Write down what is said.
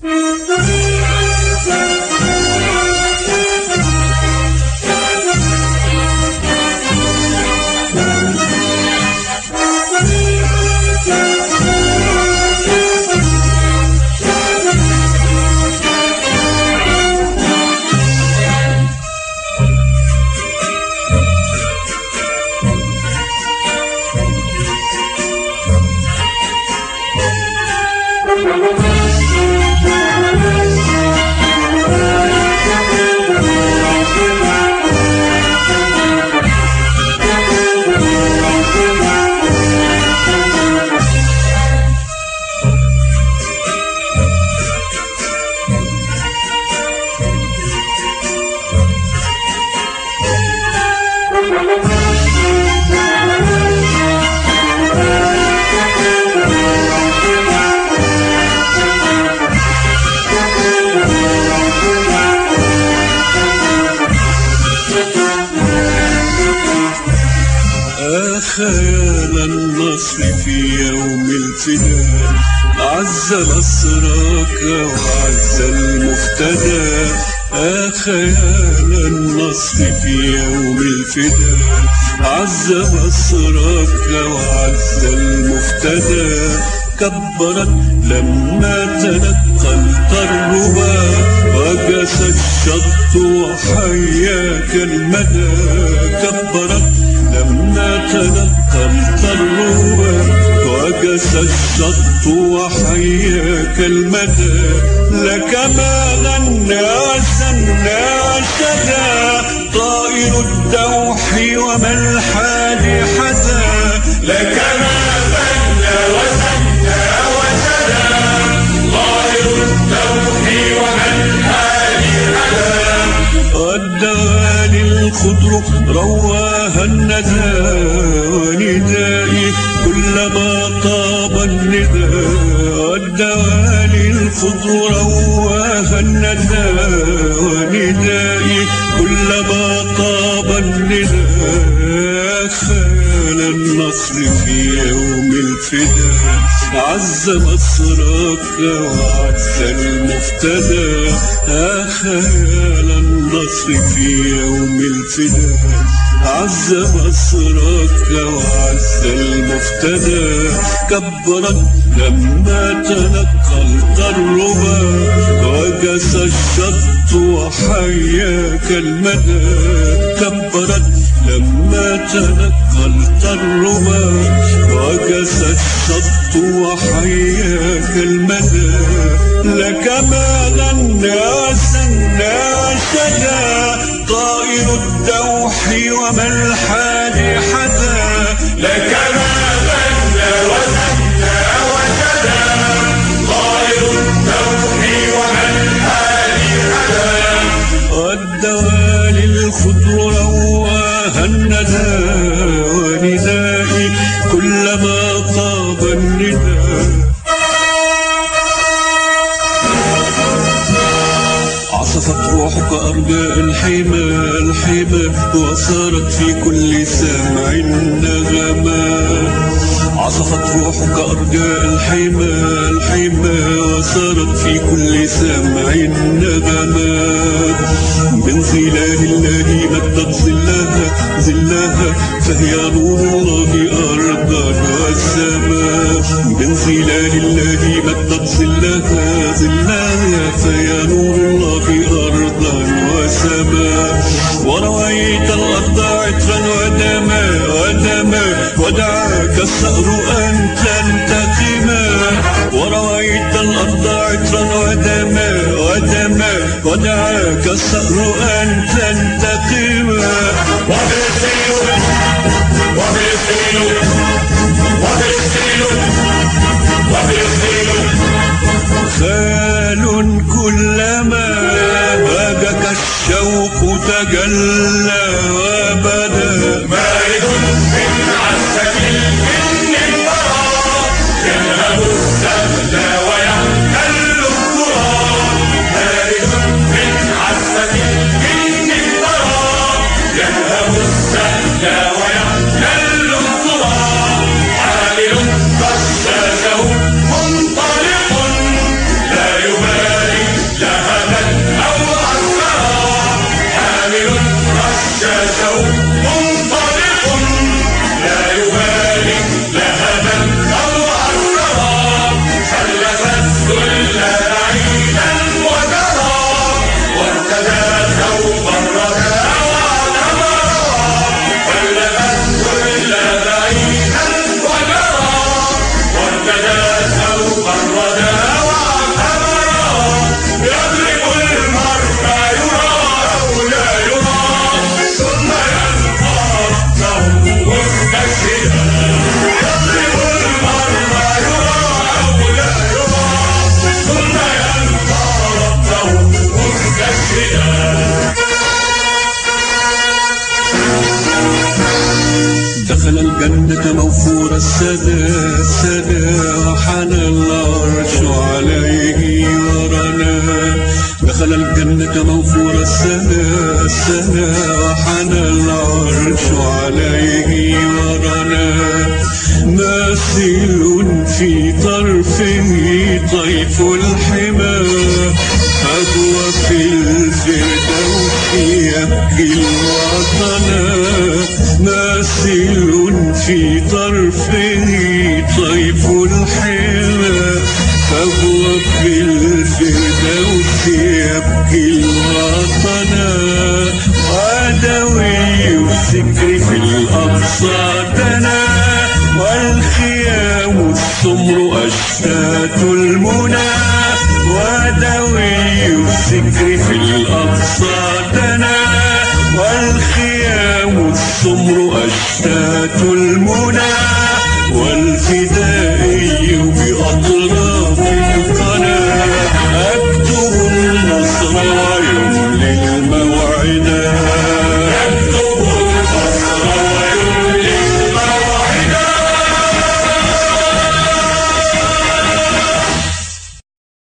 خيال النصر في يوم الفداء أعز نصرك وأعز المفتدى. خيال النصر في يوم الفداء أعز نصرك وأعز المفتدى. كبرت لما تنقلت الربا وجس الشط وحياك المدى. كبرت لما تنقلت الربا وجس الشط وحياك المدى. لك ما غنى وسنى وشدى طائر الدوح وما الحال حدا. لك ما غنى وسنى وشدى طائر الدوح وما الحال حدا. والدوالي الخضر رواها الندى وندائي كلما طاب الندى. والدوالي الخضر رواها الندى وندائي كلما طاب الندى. خيال النصر في يوم الفداء أعز نصرك وأعز المفتدى. خيال النصر في يوم الفداء أعز نصرك وأعز المفتدى. كبرت لما تنقلت الربا وجس الشط وحياك المدى. كبرت لما تنقلت الربا وجس الشط وحياك المدى. لك ما غنى وسنى وشدى طائر الدوح وما الحال حدا. لك ما غنى وسنى وشدى طائر الدوح وما الحال حدا. والدوالي الخضر رواها الندى وندائي كلما طاب الندى. عصفت روحك أرجاء الحمى وصارت في كل سامع نغمات. عصفت روحك أرجاء الحمى وصارت في كل سامع نغمات. من ظلال الله مدت ظلها فهي نور الله أرضا وسماء. من ظلال الله مدت ظلها فهي نور الله أرضا وسماء. ورويت الأرض عطرا ودما ودعاك الثأر أن تنتقما. ورويت الأرض عطرا ودما ودعاك الثأر أن تنتقما. خال كلما هاجك الشوق تجلى وبدا. مارد من عسك الجن الورى ينهب السهل ويحتل التراب. مارد من عسك الجن الورى ينهب السهل ويحتل التراب. عامل قشاشه منطلق لا الجنة موفور السدى وحنى العرش عليه ورنا. دخل الجنة موفور السدى وحنى العرش عليه ورنا. ماثل في طرفه طيف الحمى فهو في الفردوس يبكي الوطن. ماثل في طرفه طيف الحمى فهو في الفردوس يبكي الوطن. ودوي الذكر في الأقصى دنا والخيام السمر أشتات المنى. ودوي الذكر في الأقصى دنا والخيام السمر أشتات المنى.